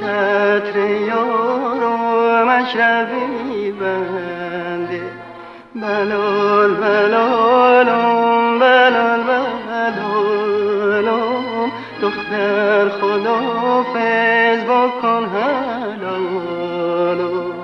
چتر یارو مشربی بنده بلال بلالم بلال بلالم دختر خداحافظ بکن حلالم.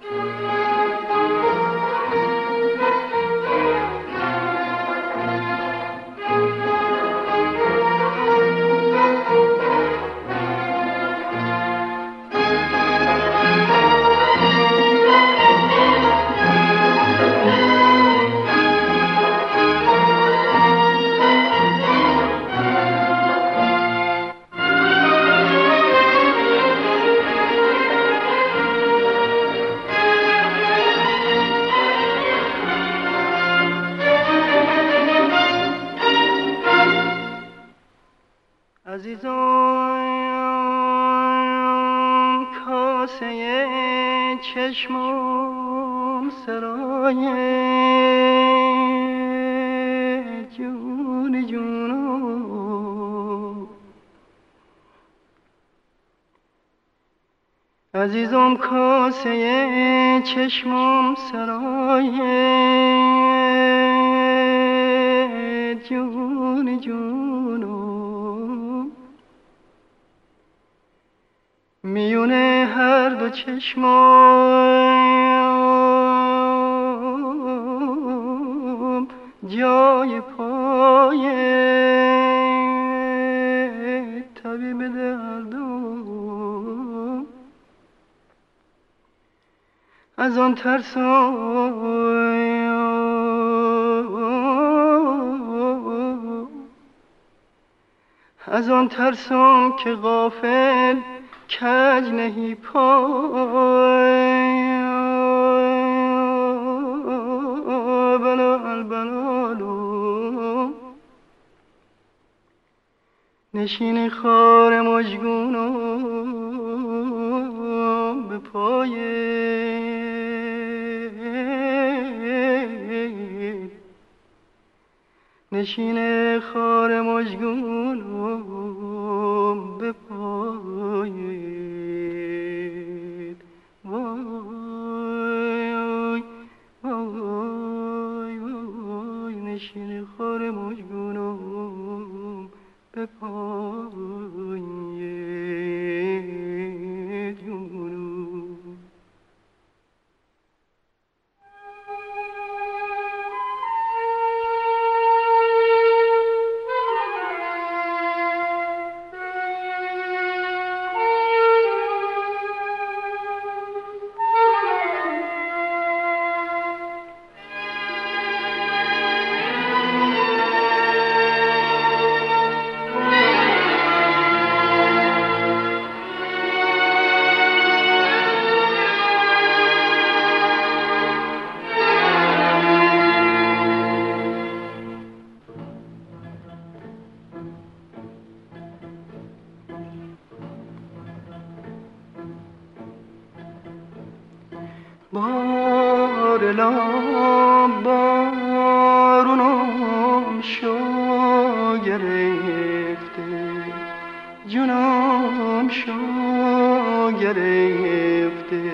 عزیزم کاسه چشمم سرای جون جونم، عزیزم کاسه چشمم سرای جون جونم، میونه هر دو چشمم جای پای طبیب دردم، از آن ترسم که غافل کج نهی پای بلال بلالم، نشین خار مژگونم به پای نشین خار مژگونم به پای وای وای وای نشین خار مژگونم به پای جونم. بارلا بارونم شو گرفته جونم شو گرفته،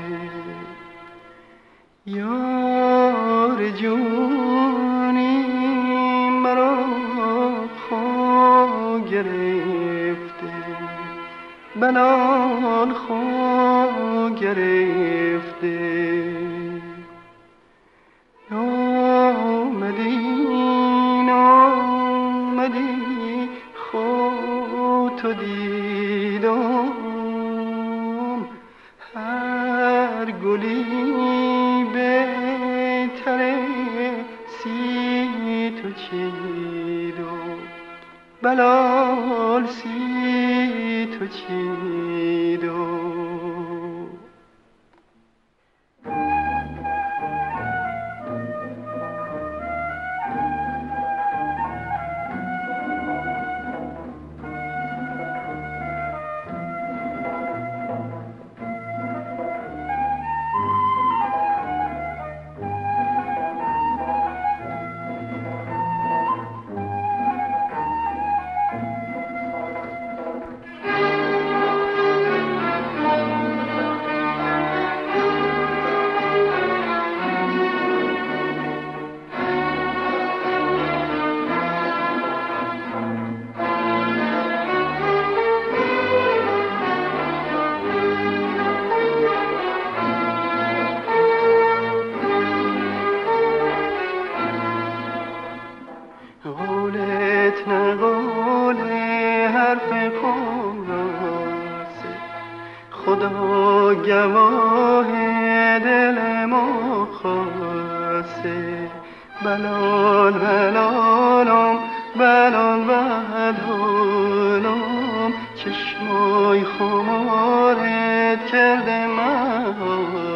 یار جونی مرا خو گرفته بلال خو گرفته، نامدی خودتو دیدم، هر گلی بهتره سی تو چیدم بلال سی تو چیدم. خدا گواه دل ما خاصه بلال بلالم بلال بلالم چشمای خمارت کرده من